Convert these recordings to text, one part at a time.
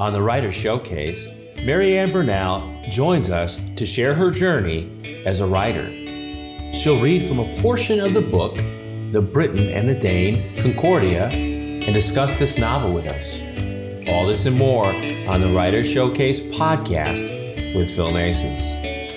On the Writer Showcase, Marianne Bernal joins us to share her journey as a writer. She'll read from a portion of the book, The Briton and the Dane, Concordia, and discuss this novel with us. All this and more on the Writer Showcase podcast with Phil Nasons.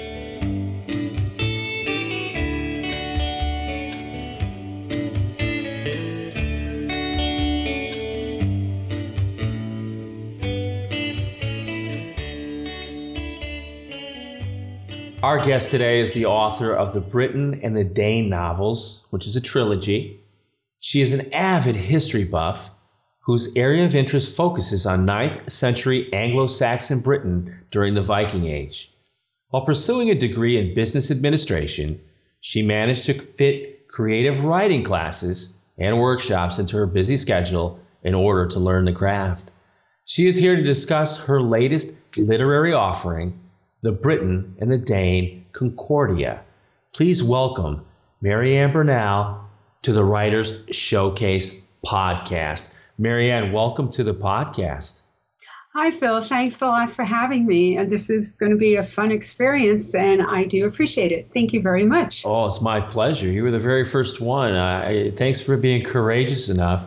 Our guest today is the author of the Briton and the Dane novels, which is a trilogy. She is an avid history buff whose area of interest focuses on 9th century Anglo-Saxon Britain during the Viking Age. While pursuing a degree in business administration, she managed to fit creative writing classes and workshops into her busy schedule in order to learn the craft. She is here to discuss her latest literary offering, The Briton and the Dane, Concordia. Please welcome Marianne Bernal to the Writers Showcase podcast. Marianne, welcome to the podcast. Hi, Phil. Thanks a lot for having me. And this is going to be a fun experience, and I do appreciate it. Thank you very much. Oh, it's my pleasure. You were the very first one. Thanks for being courageous enough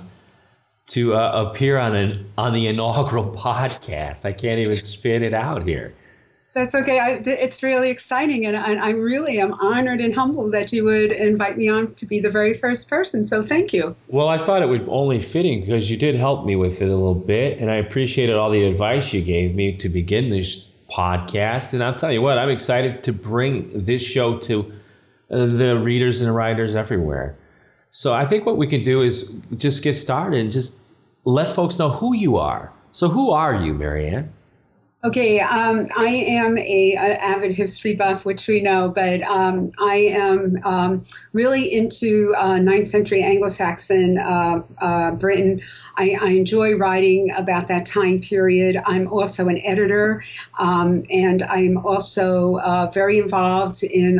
to appear on the inaugural podcast. I can't even spit it out here. That's okay. It's really exciting, and I really am honored and humbled that you would invite me on to be the very first person. So thank you. Well, I thought it would only fitting because you did help me with it a little bit, and I appreciated all the advice you gave me to begin this podcast. And I'll tell you what, I'm excited to bring this show to the readers and writers everywhere. So I think what we can do is just get started and just let folks know who you are. So who are you, Marianne? Okay, I am a avid history buff, which we know, but I am really into 9th century Anglo-Saxon Britain. I enjoy writing about that time period. I'm also an editor, and I'm also very involved in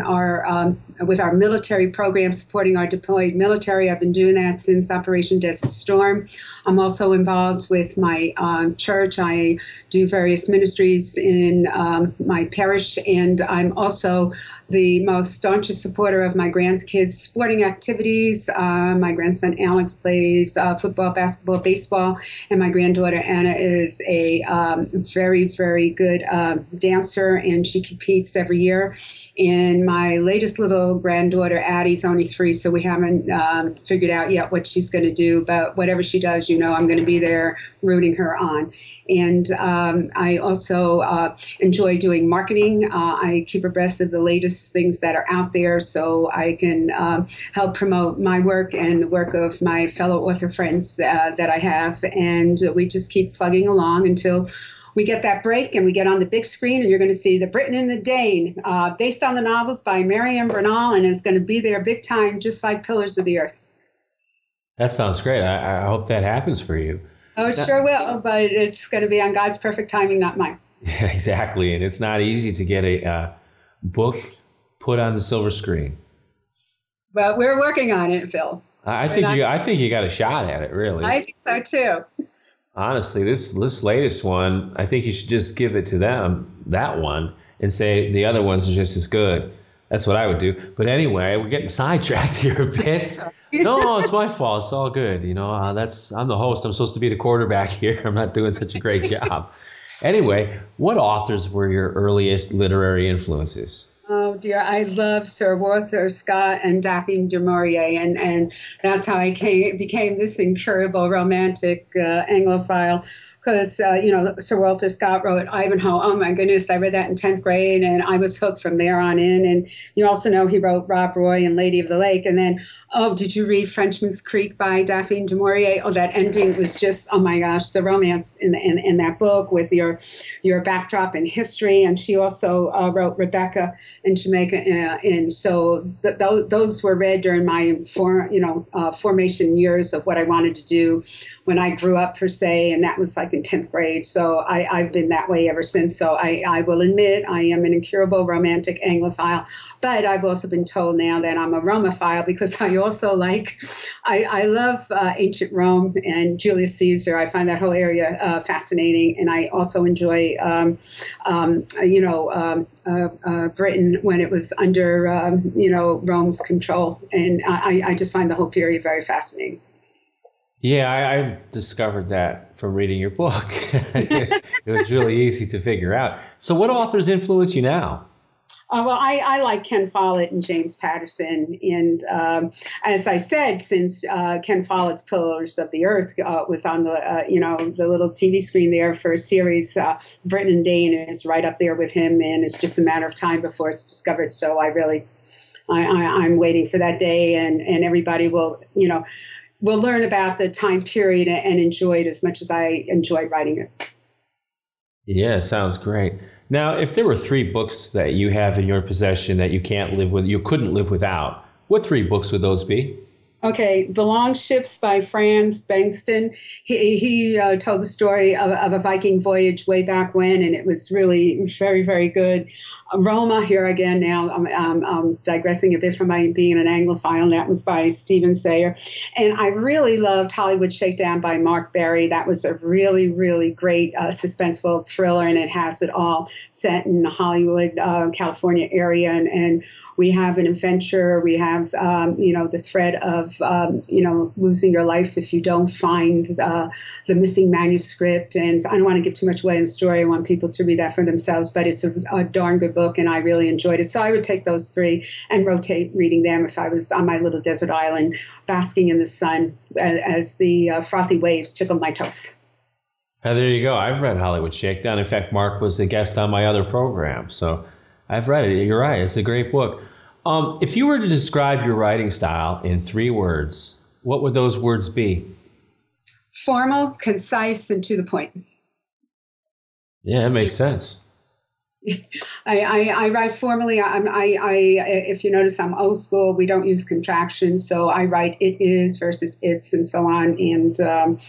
with our military program, supporting our deployed military. I've been doing that since Operation Desert Storm. I'm also involved with my church. I do various ministries in my parish, and I'm also the most staunchest supporter of my grandkids' sporting activities. My grandson Alex plays football, basketball, baseball, and my granddaughter Anna is a very, very good dancer, and she competes every year. And my latest little granddaughter Addie's only 3, so we haven't figured out yet what she's going to do, but whatever she does, I'm going to be there rooting her on. And I also enjoy doing marketing. I keep abreast of the latest things that are out there so I can help promote my work and the work of my fellow author friends that I have. And we just keep plugging along until we get that break and we get on the big screen, and you're going to see The Briton and the Dane, based on the novels by Marianne Bernal, and it's going to be there big time, just like Pillars of the Earth. That sounds great. I hope that happens for you. Oh, it sure will, but it's going to be on God's perfect timing, not mine. Yeah, exactly, and it's not easy to get a book put on the silver screen. But we're working on it, Phil. I think you got a shot at it, really. I think so too. Honestly, this latest one, I think you should just give it to them, that one, and say the other ones are just as good. That's what I would do. But anyway, we're getting sidetracked here a bit. No, it's my fault. It's all good. I'm the host. I'm supposed to be the quarterback here. I'm not doing such a great job. Anyway, what authors were your earliest literary influences? Oh, dear. I love Sir Walter Scott and Daphne du Maurier, and that's how I became this incurable romantic Anglophile. Because, Sir Walter Scott wrote Ivanhoe. Oh, my goodness, I read that in 10th grade, and I was hooked from there on in. And you also know he wrote Rob Roy and Lady of the Lake. And then, did you read Frenchman's Creek by Daphne du Maurier? Oh, that ending was just, oh, my gosh, the romance in that book with your backdrop in history. And she also wrote Rebecca in Jamaica. And so those were read during my formation years of what I wanted to do when I grew up, per se. And that was like in 10th grade. So I've been that way ever since. So I will admit I am an incurable romantic Anglophile, but I've also been told now that I'm a Romophile because I also I love ancient Rome and Julius Caesar. I find that whole area fascinating. And I also enjoy, Britain when it was under, Rome's control. And I just find the whole period very fascinating. Yeah, I've discovered that from reading your book. It was really easy to figure out. So what authors influence you now? Well, I like Ken Follett and James Patterson. And as I said, since Ken Follett's Pillars of the Earth was on the little TV screen there for a series, Britain and Dane is right up there with him. And it's just a matter of time before it's discovered. So I'm waiting for that day, and everybody will learn about the time period and enjoy it as much as I enjoyed writing it. Yeah, sounds great. Now, if there were 3 books that you have in your possession that you couldn't live without, what 3 books would those be? Okay, The Long Ships by Frans Bankston. He told the story of a Viking voyage way back when, and it was really very, very good. Roma, here again now, I'm digressing a bit from my being an Anglophile, and that was by Stephen Sayer. And I really loved Hollywood Shakedown by Mark Berry. That was a really, really great suspenseful thriller, and it has it all set in the Hollywood, California area. And we have an adventure. We have, the threat of, losing your life if you don't find the missing manuscript. And I don't want to give too much away in the story. I want people to read that for themselves, but it's a darn good book, and I really enjoyed it. So I would take those 3 and rotate reading them if I was on my little desert island basking in the sun as the frothy waves tickled my toes. There you go. I've read Hollywood Shakedown. In fact, Mark was a guest on my other program, so I've read it. You're right. It's a great book. If you were to describe your writing style in 3 words, what would those words be? Formal, concise, and to the point. Yeah, it makes sense. I write formally. If you notice, I'm old school. We don't use contractions, so I write "it is" versus "it's" and so on. And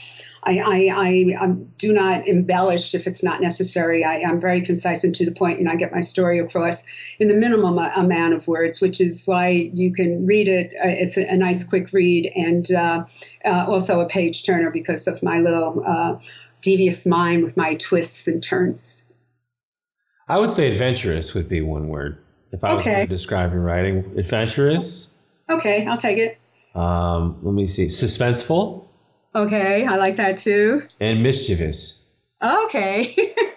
I do not embellish if it's not necessary. I'm very concise and to the point, and I get my story across in the minimum amount of words, which is why you can read it. It's a nice, quick read, and also a page turner because of my little devious mind with my twists and turns. I would say adventurous would be one word. If I was going to describe your writing, adventurous. Okay, I'll take it. Let me see. Suspenseful. Okay, I like that too. And mischievous. Okay.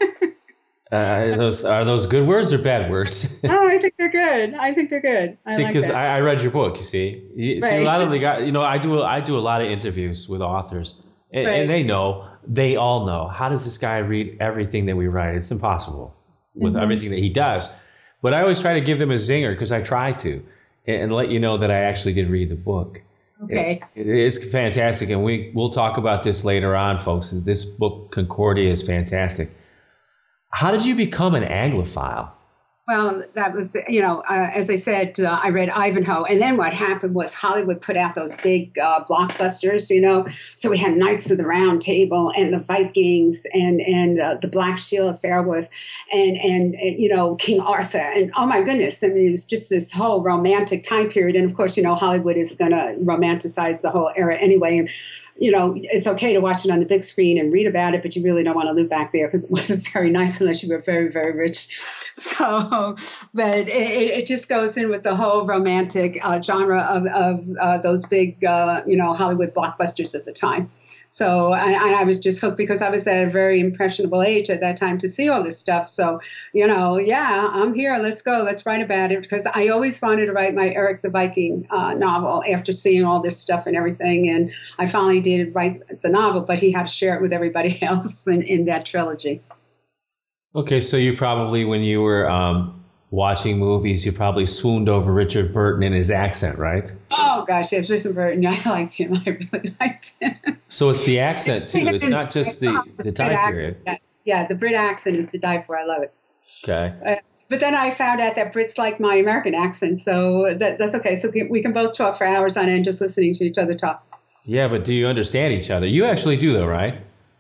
Are those good words or bad words? Oh, I think they're good. See, because I read your book. You see, right. See, a lot of the guys. I do a lot of interviews with authors, and they all know. How does this guy read everything that we write? It's impossible with everything that he does. But I always try to give them a zinger because I try to, and let you know that I actually did read the book. Okay. It is fantastic, and we'll talk about this later on, folks. This book, Concordia, is fantastic. How did you become an Anglophile? Well, that was, as I said, I read Ivanhoe. And then what happened was Hollywood put out those big blockbusters, So we had Knights of the Round Table and the Vikings and the Black Shield of Fairworth and King Arthur. And oh, my goodness. I mean, it was just this whole romantic time period. And, of course, Hollywood is going to romanticize the whole era anyway. And, it's okay to watch it on the big screen and read about it, but you really don't want to live back there because it wasn't very nice unless you were very, very rich. So, but it just goes in with the whole romantic genre of those big, Hollywood blockbusters at the time. So I was just hooked because I was at a very impressionable age at that time to see all this stuff. So, I'm here. Let's go. Let's write about it because I always wanted to write my Eric the Viking novel after seeing all this stuff and everything. And I finally did write the novel, but he had to share it with everybody else in that trilogy. Okay, so you probably, when you were watching movies, you probably swooned over Richard Burton and his accent, right? Oh, gosh, yes, Richard Burton. I liked him. I really liked him. So it's the accent, too. It's not just the time period. Yes. Yeah, the Brit accent is to die for. I love it. Okay. But then I found out that Brits like my American accent, so that's okay. So we can both talk for hours on end just listening to each other talk. Yeah, but do you understand each other? You actually do, though, right?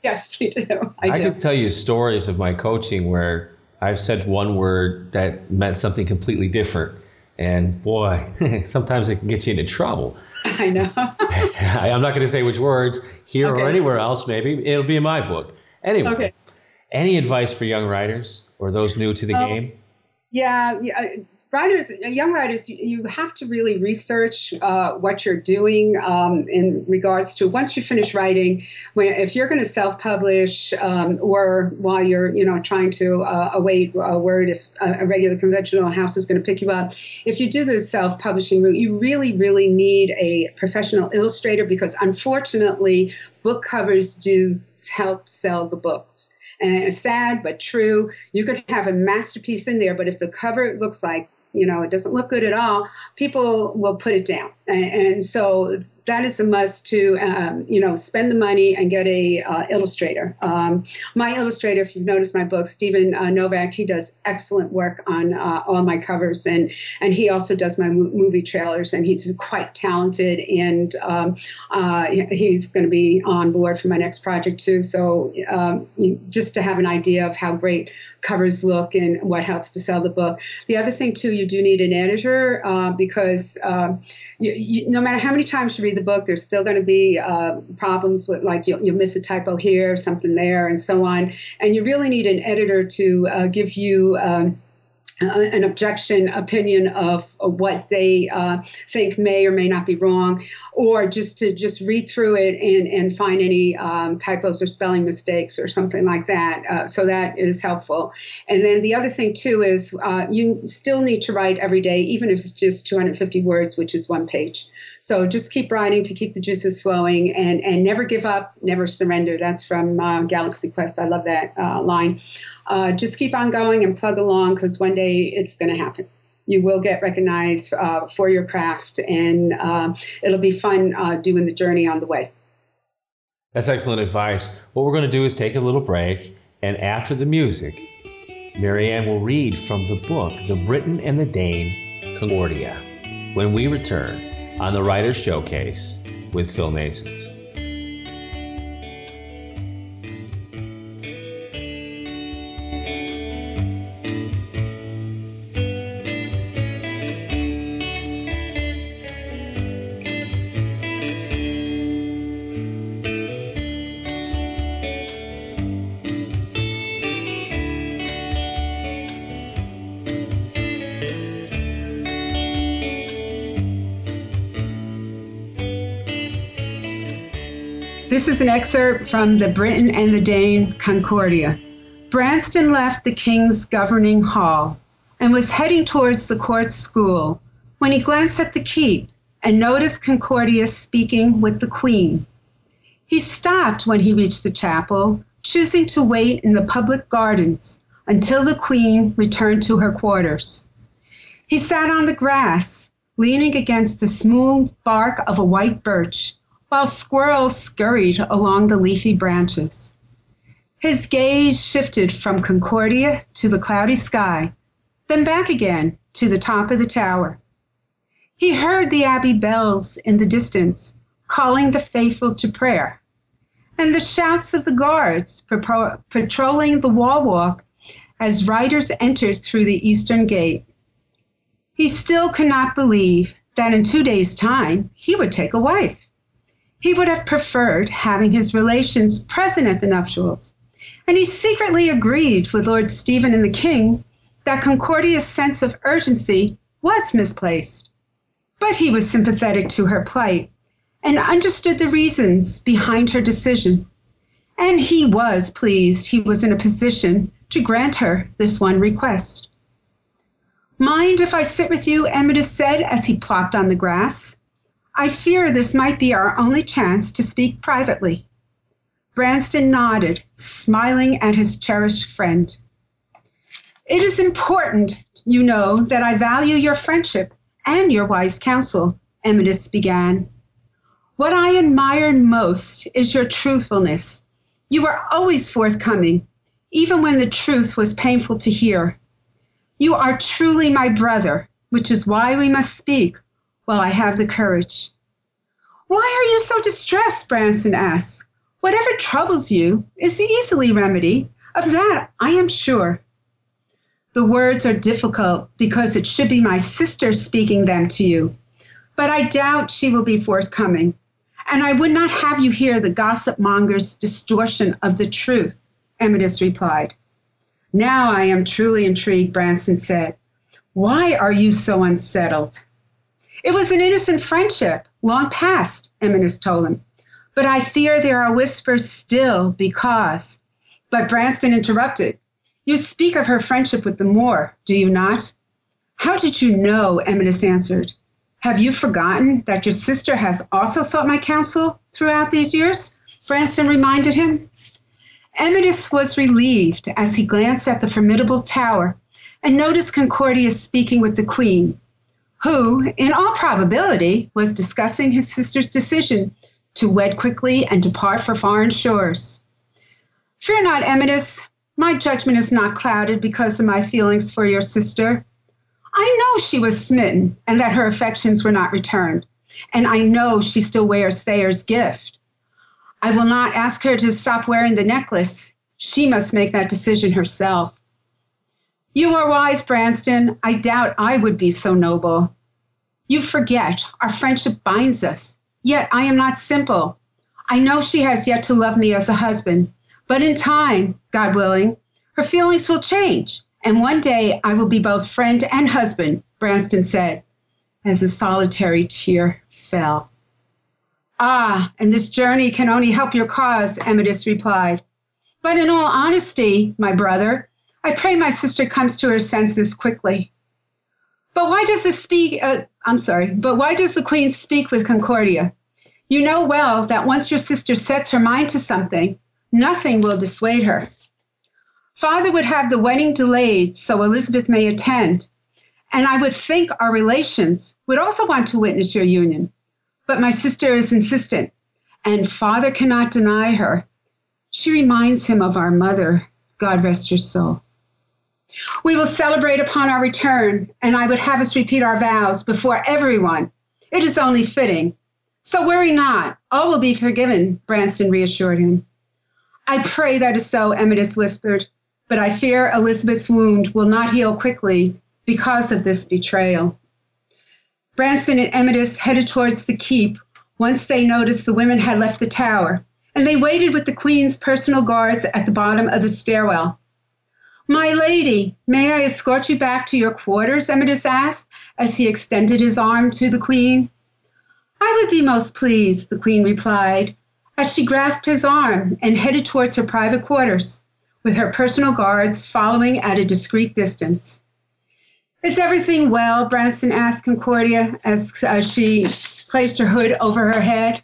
Yes, we do. I could tell you stories of my coaching where I've said one word that meant something completely different. And boy, sometimes it can get you into trouble. I know. I'm not going to say which words here or anywhere else. Maybe it'll be in my book. Anyway, any advice for young writers or those new to the game? Yeah. Young writers, you have to really research what you're doing in regards to once you finish writing. If you're going to self-publish or while you're trying to await a word, if a regular conventional house is going to pick you up, if you do the self-publishing route, you really, really need a professional illustrator because unfortunately, book covers do help sell the books. And it's sad but true. You could have a masterpiece in there, but if the cover looks like it doesn't look good at all, people will put it down. And so that is a must to, spend the money and get a illustrator. My illustrator, if you've noticed my book, Stephen Novak, he does excellent work on all my covers. And he also does my movie trailers. And he's quite talented. And he's going to be on board for my next project, too. So just to have an idea of how great covers look and what helps to sell the book. The other thing, too, you do need an editor because no matter how many times you read the book, there's still going to be problems with, like, you'll miss a typo here, something there, and so on. And you really need an editor to give you an opinion of what they think may or may not be wrong, or just read through it and find any typos or spelling mistakes or something like that. So that is helpful. And then the other thing, too, is you still need to write every day, even if it's just 250 words, which is one page. So just keep writing to keep the juices flowing and never give up, never surrender. That's from Galaxy Quest. I love that line. Just keep on going and plug along because one day it's going to happen. You will get recognized for your craft, and it'll be fun doing the journey on the way. That's excellent advice. What we're going to do is take a little break, and after the music, Marianne will read from the book, The Briton and the Dane, Concordia, when we return on the Writer's Showcase with Phil Masons. This is an excerpt from The Briton and the Dane, Concordia. Branston left the king's governing hall and was heading towards the court school when he glanced at the keep and noticed Concordia speaking with the queen. He stopped when he reached the chapel, choosing to wait in the public gardens until the queen returned to her quarters. He sat on the grass, leaning against the smooth bark of a white birch, while squirrels scurried along the leafy branches. His gaze shifted from Concordia to the cloudy sky, then back again to the top of the tower. He heard the abbey bells in the distance, calling the faithful to prayer, and the shouts of the guards patrolling the wall walk as riders entered through the eastern gate. He still could not believe that in 2 days' time he would take a wife. He would have preferred having his relations present at the nuptials, and he secretly agreed with Lord Stephen and the king that Concordia's sense of urgency was misplaced. But he was sympathetic to her plight and understood the reasons behind her decision, and he was pleased he was in a position to grant her this one request. "Mind if I sit with you?" Emidus said as he plopped on the grass. "I fear this might be our only chance to speak privately." Branston nodded, smiling at his cherished friend. "It is important, you know, that I value your friendship and your wise counsel," Emidus began. "What I admired most is your truthfulness. You were always forthcoming, even when the truth was painful to hear. You are truly my brother, which is why we must speak while I have the courage." "Why are you so distressed?" Branston asked. Whatever troubles you is easily remedied. Of that I am sure. The words are difficult because it should be my sister speaking them to you, but I doubt she will be forthcoming, and I would not have you hear the gossip monger's distortion of the truth, Emidus replied. Now I am truly intrigued, Branston said. Why are you so unsettled? It was an innocent friendship, long past, Emidus told him, but I fear there are whispers still because. But Branston interrupted. You speak of her friendship with the Moor, do you not? How did you know? Emidus answered. Have you forgotten that your sister has also sought my counsel throughout these years? Branston reminded him. Emidus was relieved as he glanced at the formidable tower and noticed Concordia speaking with the Queen, who, in all probability, was discussing his sister's decision to wed quickly and depart for foreign shores. Fear not, Emidus. My judgment is not clouded because of my feelings for your sister. I know she was smitten and that her affections were not returned, and I know she still wears Thayer's gift. I will not ask her to stop wearing the necklace. She must make that decision herself. You are wise, Branston. I doubt I would be so noble. You forget our friendship binds us, yet I am not simple. I know she has yet to love me as a husband, but in time, God willing, her feelings will change, and one day I will be both friend and husband, Branston said, as a solitary tear fell. Ah, and this journey can only help your cause, Emidus replied. But in all honesty, my brother, I pray my sister comes to her senses quickly. But why does the Queen speak with Concordia? You know well that once your sister sets her mind to something, nothing will dissuade her. Father would have the wedding delayed so Elizabeth may attend, and I would think our relations would also want to witness your union. But my sister is insistent, and Father cannot deny her. She reminds him of our mother, God rest her soul. We will celebrate upon our return, and I would have us repeat our vows before everyone. It is only fitting. So worry not, all will be forgiven, Branston reassured him. I pray that is so, Emidus whispered, but I fear Elizabeth's wound will not heal quickly because of this betrayal. Branston and Emidus headed towards the keep once they noticed the women had left the tower, and they waited with the Queen's personal guards at the bottom of the stairwell. My lady, may I escort you back to your quarters? Emidus asked as he extended his arm to the Queen. I would be most pleased, the Queen replied, as she grasped his arm and headed towards her private quarters, with her personal guards following at a discreet distance. Is everything well? Branston asked Concordia as she placed her hood over her head.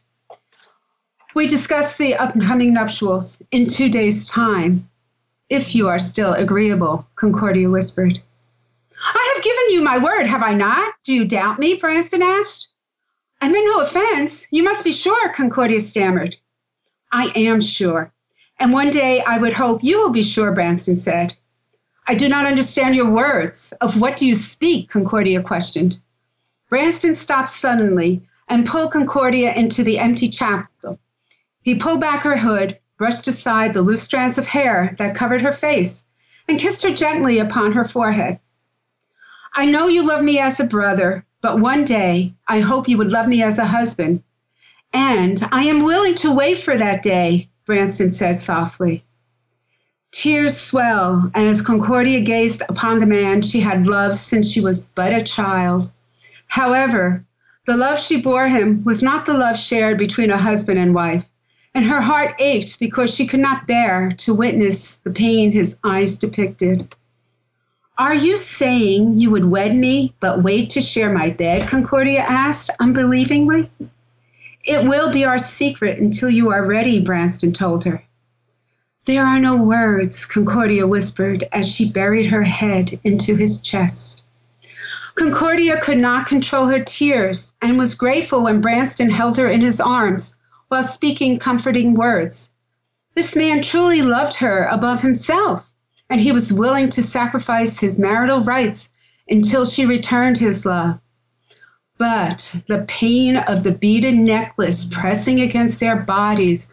We discussed the upcoming nuptials in 2 days' time, if you are still agreeable, Concordia whispered. I have given you my word, have I not? Do you doubt me? Branston asked. I meant no offense. You must be sure, Concordia stammered. I am sure, and one day I would hope you will be sure, Branston said. I do not understand your words. Of what do you speak? Concordia questioned. Branston stopped suddenly and pulled Concordia into the empty chapel. He pulled back her hood, brushed aside the loose strands of hair that covered her face, and kissed her gently upon her forehead. I know you love me as a brother, but one day I hope you would love me as a husband. And I am willing to wait for that day, Branston said softly. Tears swelled as Concordia gazed upon the man she had loved since she was but a child. However, the love she bore him was not the love shared between a husband and wife, and her heart ached because she could not bear to witness the pain his eyes depicted. Are you saying you would wed me but wait to share my bed? Concordia asked unbelievingly. It will be our secret until you are ready, Branston told her. There are no words, Concordia whispered as she buried her head into his chest. Concordia could not control her tears and was grateful when Branston held her in his arms while speaking comforting words. This man truly loved her above himself, and he was willing to sacrifice his marital rights until she returned his love. But the pain of the beaded necklace pressing against their bodies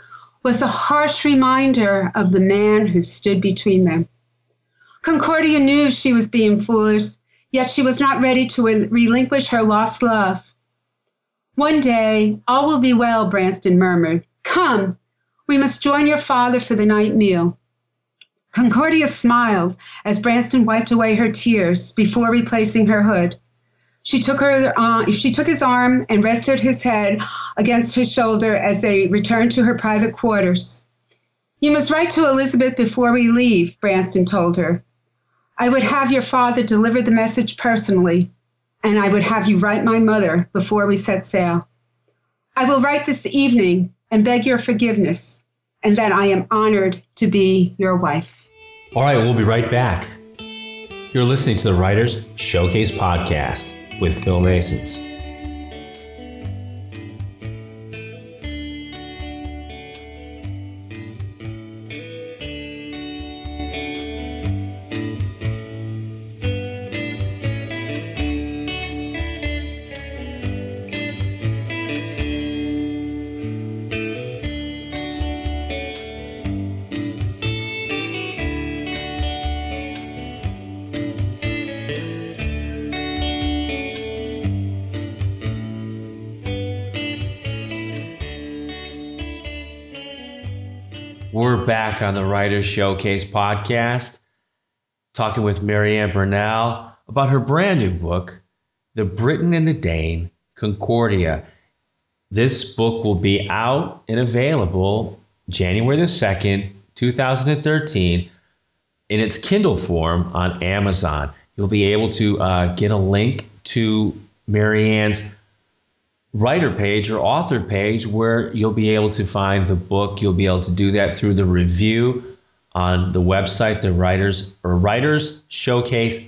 was a harsh reminder of the man who stood between them. Concordia knew she was being foolish, yet she was not ready to relinquish her lost love. One day, all will be well, Branston murmured. Come, we must join your father for the night meal. Concordia smiled as Branston wiped away her tears before replacing her hood. She took his arm and rested his head against his shoulder as they returned to her private quarters. You must write to Elizabeth before we leave, Branston told her. I would have your father deliver the message personally, and I would have you write my mother before we set sail. I will write this evening and beg your forgiveness, and that I am honored to be your wife. All right, we'll be right back. You're listening to the Writers Showcase Podcast with Phil Masons. We're back on the Writers Showcase Podcast, talking with Marianne Bernal about her brand new book, The Briton and the Dane, Concordia. This book will be out and available January the 2nd, 2013, in its Kindle form on Amazon. You'll be able to get a link to Marianne's writer page or author page where you'll be able to find the book. You'll be able to do that through the review on the website, the Writers Showcase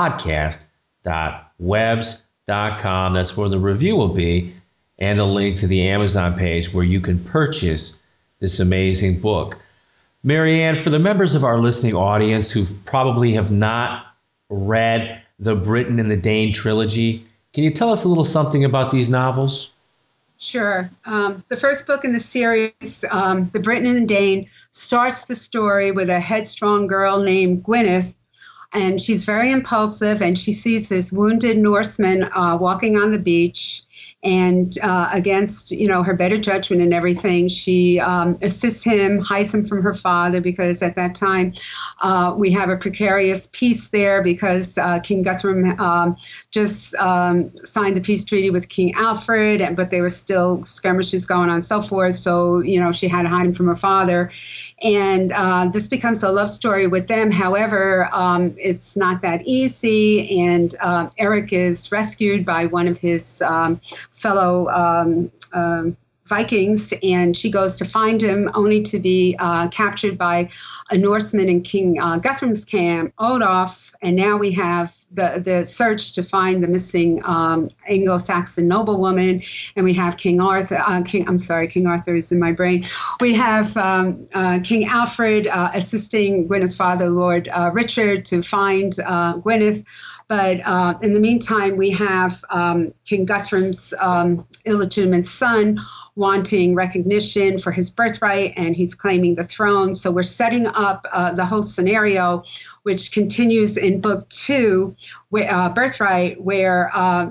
Podcast.webs.com. That's where the review will be, and the link to the Amazon page where you can purchase this amazing book. Marianne, for the members of our listening audience who probably have not read the Briton and the Dane trilogy, can you tell us a little something about these novels? Sure. The first book in the series, The Briton and the Dane, starts the story with a headstrong girl named Gwyneth, and she's very impulsive, and she sees this wounded Norseman walking on the beach, and against, her better judgment and everything, she assists him, hides him from her father, because at that time we have a precarious peace there because King Guthrum just signed the peace treaty with King Alfred, but there were still skirmishes going on and so forth. So, she had to hide him from her father. And this becomes a love story with them. However, it's not that easy. And Eric is rescued by one of his fellow Vikings, and she goes to find him only to be captured by a Norseman in King Guthrum's camp, Olaf. And now we have the search to find the missing Anglo-Saxon noblewoman, and we have King Arthur. King Arthur is in my brain. We have King Alfred assisting Gwyneth's father, Lord Richard, to find Gwyneth. But in the meantime, we have King Guthrum's illegitimate son wanting recognition for his birthright, and he's claiming the throne. So we're setting up the whole scenario, which continues in book 2, Birthright, where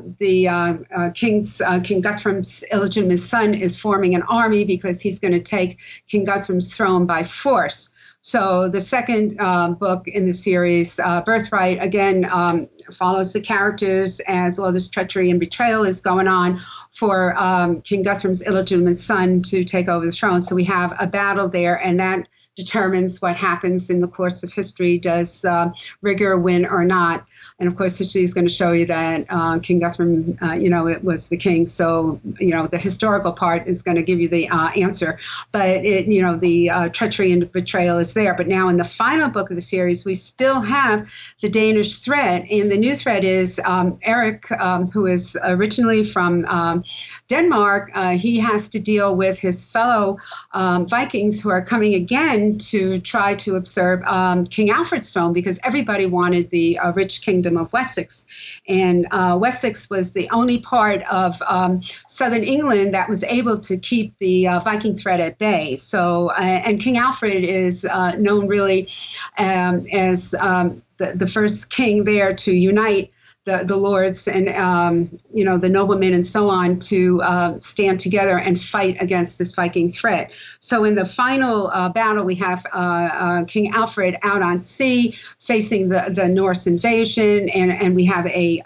King Guthrum's illegitimate son is forming an army because he's going to take King Guthrum's throne by force. So the second book in the series, Birthright, again, follows the characters as all this treachery and betrayal is going on for King Guthrum's illegitimate son to take over the throne. So we have a battle there, and that determines what happens in the course of history. Does Rigor win or not? And of course, history is going to show you that King Guthrum, it was the king. So, the historical part is going to give you the answer. But, the treachery and betrayal is there. But now in the final book of the series, we still have the Danish threat. And the new threat is Eric, who is originally from Denmark. He has to deal with his fellow Vikings who are coming again went to try to usurp King Alfred's throne because everybody wanted the rich kingdom of Wessex. And Wessex was the only part of southern England that was able to keep the Viking threat at bay. So, and King Alfred is known really as the first king there to unite the lords and the noblemen and so on to stand together and fight against this Viking threat. So in the final battle, we have King Alfred out on sea facing the Norse invasion, and we have a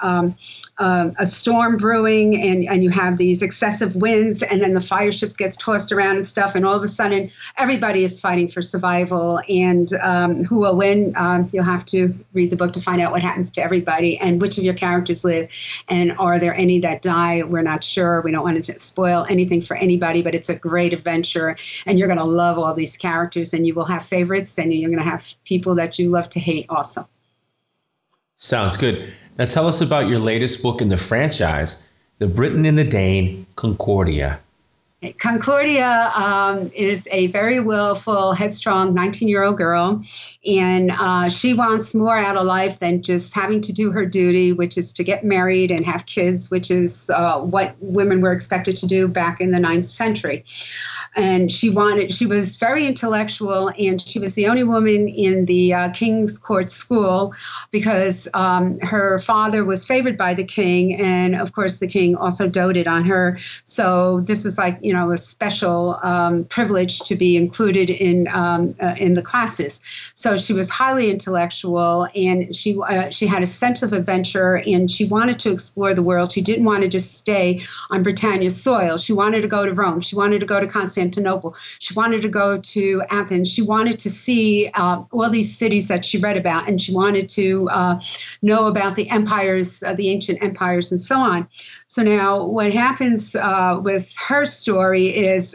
storm brewing, and you have these excessive winds, and then the fire ships gets tossed around and stuff, and all of a sudden everybody is fighting for survival. And who will win? You'll have to read the book to find out what happens to everybody and which of your characters live, and are there any that die? We're not sure. We don't want to spoil anything for anybody, but it's a great adventure, and you're going to love all these characters, and you will have favorites, and you're going to have people that you love to hate also. Sounds good. Now tell us about your latest book in the franchise, The Briton and the Dane, Concordia. Concordia is a very willful, headstrong 19-year-old girl, and she wants more out of life than just having to do her duty, which is to get married and have kids, which is what women were expected to do back in the 9th century. And she was very intellectual, and she was the only woman in the King's Court School because her father was favored by the king, and of course the king also doted on her. So this was like, a special privilege to be included in the classes. So she was highly intellectual, and she had a sense of adventure, and she wanted to explore the world. She didn't want to just stay on Britannia's soil. She wanted to go to Rome. She wanted to go to Constantinople. She wanted to go to Athens. She wanted to see all these cities that she read about, and she wanted to know about the empires, the ancient empires, and so on. So now what happens with her story is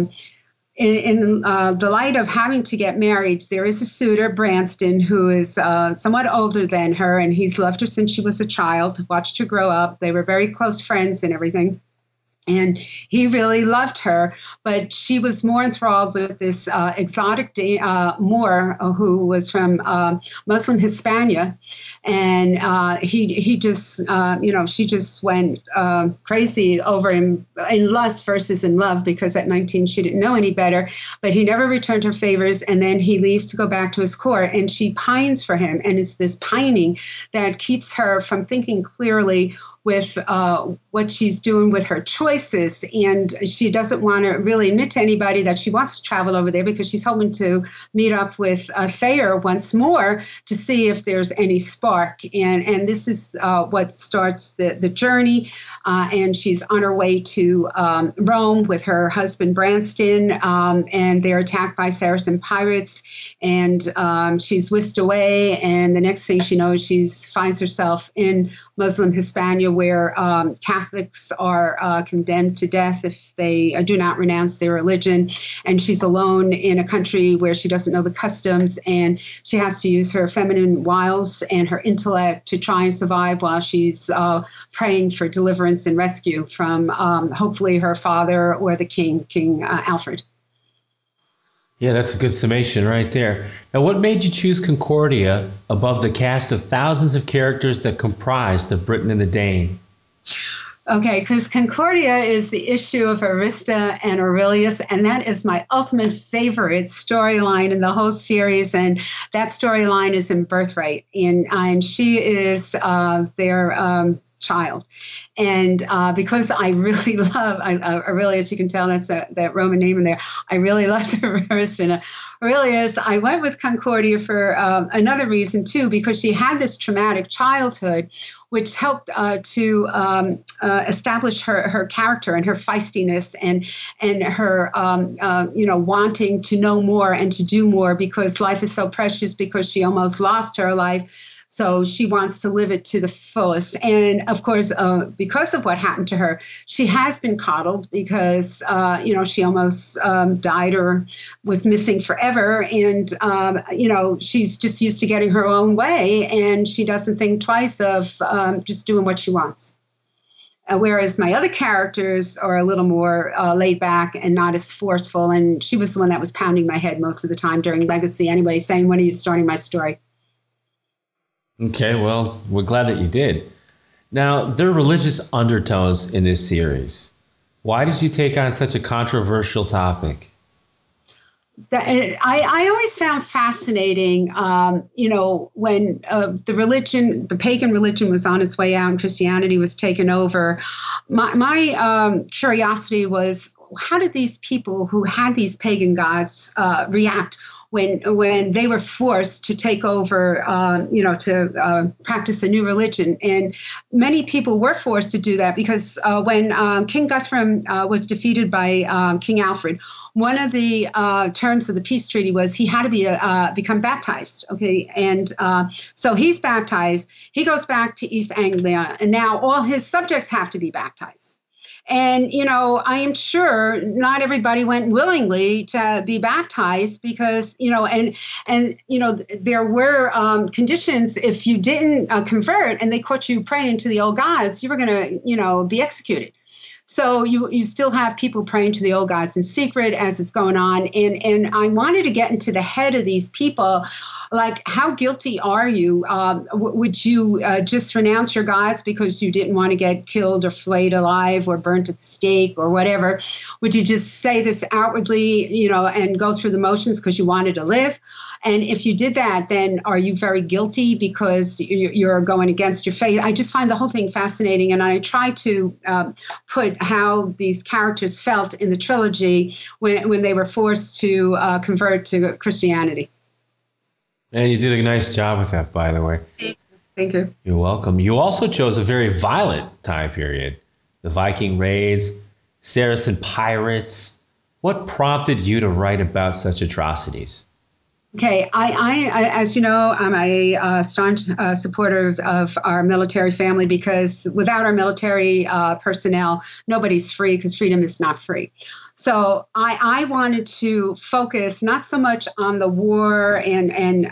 in the light of having to get married, there is a suitor, Branston, who is somewhat older than her, and he's loved her since she was a child, watched her grow up. They were very close friends and everything. And he really loved her, but she was more enthralled with this exotic Moor who was from Muslim Hispania, and he just, she just went crazy over him in lust versus in love, because at 19 she didn't know any better. But he never returned her favors, and then he leaves to go back to his court, and she pines for him, and it's this pining that keeps her from thinking clearly with what she's doing with her choices. And she doesn't want to really admit to anybody that she wants to travel over there, because she's hoping to meet up with Thayer once more to see if there's any spark. And this is what starts the journey. And she's on her way to Rome with her husband Branston, and they're attacked by Saracen pirates, and she's whisked away. And the next thing she knows, she finds herself in Muslim Hispania, where Catholics are condemned to death if they do not renounce their religion. And she's alone in a country where she doesn't know the customs, and she has to use her feminine wiles and her intellect to try and survive while she's praying for deliverance and rescue from hopefully her father or the King Alfred. Yeah, that's a good summation right there. Now, what made you choose Concordia above the cast of thousands of characters that comprise the Briton and the Dane? Okay, because Concordia is the issue of Arista and Aurelius, and that is my ultimate favorite storyline in the whole series, and that storyline is in Birthright, and she is their child. And because I really love Aurelius, you can tell that's that Roman name in there. I really love Aurelius. I went with Concordia for another reason too, because she had this traumatic childhood, which helped to establish her character and her feistiness and her wanting to know more and to do more, because life is so precious, because she almost lost her life. So she wants to live it to the fullest. And of course, because of what happened to her, she has been coddled, because, she almost died or was missing forever. And, she's just used to getting her own way, and she doesn't think twice of just doing what she wants. Whereas my other characters are a little more laid back and not as forceful. And she was the one that was pounding my head most of the time during Legacy anyway, saying, when are you starting my story? Okay, well, we're glad that you did. Now, there are religious undertones in this series. Why did you take on such a controversial topic? I always found fascinating, when the pagan religion was on its way out and Christianity was taken over. My curiosity was, how did these people who had these pagan gods react when they were forced to take over, to practice a new religion? And many people were forced to do that because when King Guthrum was defeated by King Alfred, one of the terms of the peace treaty was he had to become baptized. Okay, and so he's baptized. He goes back to East Anglia, and now all his subjects have to be baptized. And, I am sure not everybody went willingly to be baptized because, there were conditions. If you didn't convert and they caught you praying to the old gods, you were going to, be executed. So you still have people praying to the old gods in secret as it's going on. And I wanted to get into the head of these people. Like, how guilty are you? Would you just renounce your gods because you didn't want to get killed or flayed alive or burnt at the stake or whatever? Would you just say this outwardly, and go through the motions because you wanted to live? And if you did that, then are you very guilty because you're going against your faith? I just find the whole thing fascinating. And I try to put how these characters felt in the trilogy when they were forced to convert to Christianity. And you did a nice job with that, by the way. Thank you. You're welcome. You also chose a very violent time period. The Viking raids, Saracen pirates. What prompted you to write about such atrocities? Okay, I as you know, I'm a staunch supporter of our military family because without our military personnel, nobody's free because freedom is not free. So I wanted to focus not so much on the war and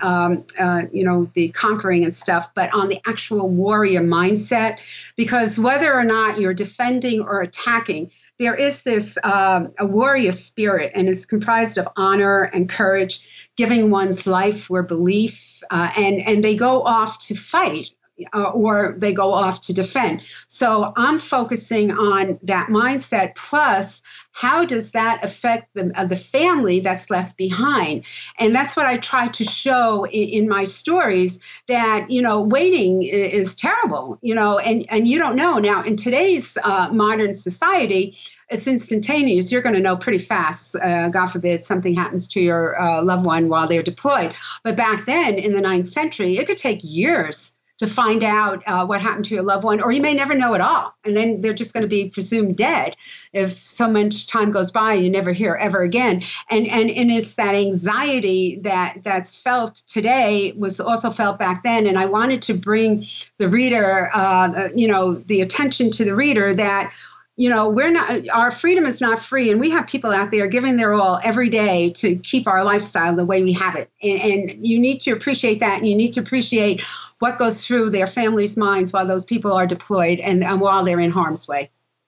the conquering and stuff, but on the actual warrior mindset, because whether or not you're defending or attacking, there is this a warrior spirit, and it's comprised of honor and courage, giving one's life for belief, and they go off to fight or they go off to defend. So I'm focusing on that mindset, plus how does that affect the family that's left behind? And that's what I try to show in my stories, that, waiting is terrible, and you don't know. Now, in today's modern society, it's instantaneous. You're going to know pretty fast. God forbid something happens to your loved one while they're deployed. But back then in the 9th century, it could take years to find out what happened to your loved one, or you may never know at all. And then they're just going to be presumed dead if so much time goes by and you never hear ever again. And it's that anxiety that's felt today was also felt back then. And I wanted to bring the reader, the attention to the reader that, we're not, our freedom is not free. And we have people out there giving their all every day to keep our lifestyle the way we have it. And you need to appreciate that. And you need to appreciate what goes through their families' minds while those people are deployed and while they're in harm's way.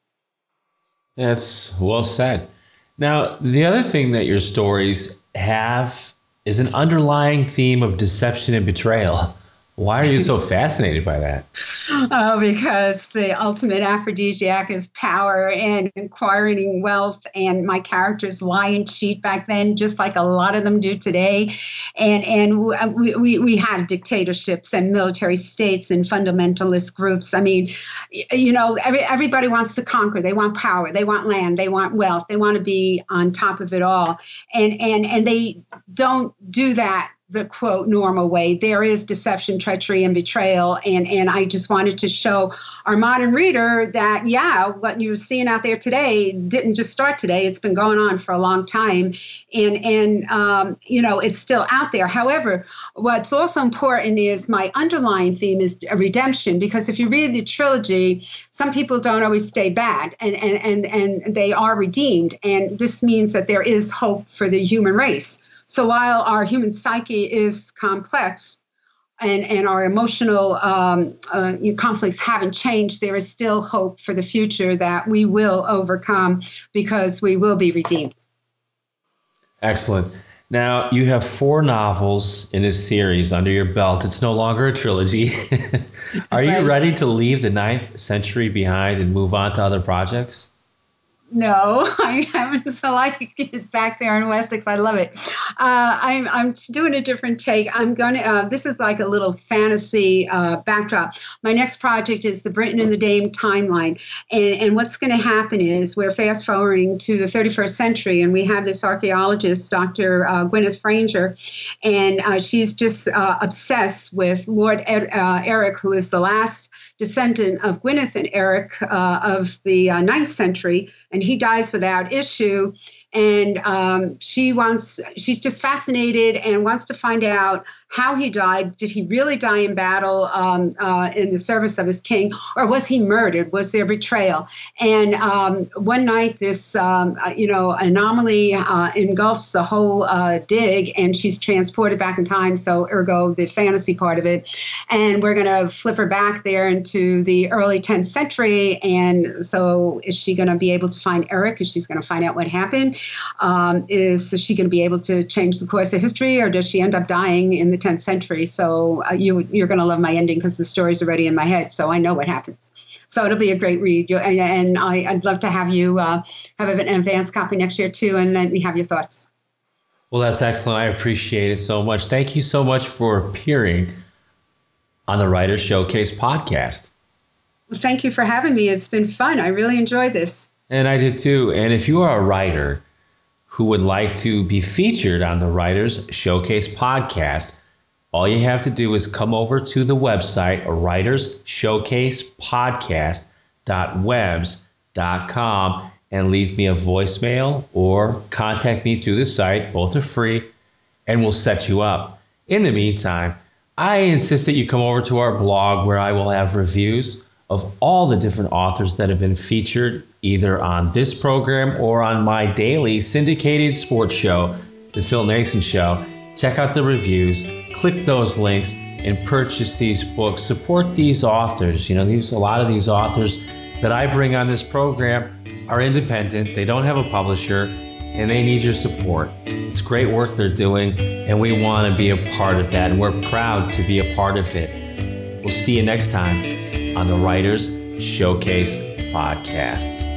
That's well said. Now, the other thing that your stories have is an underlying theme of deception and betrayal. Why are you so fascinated by that? Oh, because the ultimate aphrodisiac is power and acquiring wealth, and my characters lie and cheat back then, just like a lot of them do today. And we had dictatorships and military states and fundamentalist groups. I mean, everybody wants to conquer. They want power. They want land. They want wealth. They want to be on top of it all. And they don't do that the quote normal way. There is deception, treachery, and betrayal. And I just wanted to show our modern reader that, what you're seeing out there today didn't just start today. It's been going on for a long time. And it's still out there. However, what's also important is my underlying theme is redemption, because if you read the trilogy, some people don't always stay bad and they are redeemed. And this means that there is hope for the human race. So while our human psyche is complex, and our emotional conflicts haven't changed, there is still hope for the future that we will overcome because we will be redeemed. Excellent. Now, you have 4 novels in this series under your belt. It's no longer a trilogy. Are you ready to leave the 9th century behind and move on to other projects? No, I haven't. So it's back there in Wessex. I love it. I'm doing a different take. I'm going to, this is like a little fantasy backdrop. My next project is the Britain and the Dane timeline. And what's going to happen is we're fast forwarding to the 31st century, and we have this archaeologist, Dr. Gwyneth Fraser, and she's just obsessed with Lord Eric, who is the last descendant of Gwyneth and Eric of the 9th century, and he dies without issue. And she's just fascinated and wants to find out how he died. Did he really die in battle in the service of his king, or was he murdered? Was there betrayal? And one night, this anomaly engulfs the whole dig, and she's transported back in time. So, ergo, the fantasy part of it. And we're going to flip her back there into the early 10th century. And so, is she going to be able to find Eric? Is she going to find out what happened? Is she going to be able to change the course of history, or does she end up dying in the 10th century? So you're going to love my ending because the story's already in my head, so I know what happens. So it'll be a great read, and I'd love to have you have an advanced copy next year too, and let me have your thoughts. Well, that's excellent. I appreciate it so much. Thank you so much for appearing on the Writers Showcase podcast. Well, thank you for having me. It's been fun. I really enjoyed this. And I did too. And if you are a writer who would like to be featured on the Writers Showcase podcast, all you have to do is come over to the website, writersshowcasepodcast.webs.com, and leave me a voicemail or contact me through the site. Both are free, and we'll set you up. In the meantime, I insist that you come over to our blog where I will have reviews of all the different authors that have been featured either on this program or on my daily syndicated sports show, The Phil Nason Show. Check out the reviews, click those links, and purchase these books. Support these authors. A lot of these authors that I bring on this program are independent. They don't have a publisher, and they need your support. It's great work they're doing, and we want to be a part of that, and we're proud to be a part of it. We'll see you next time on the Writers Showcase podcast.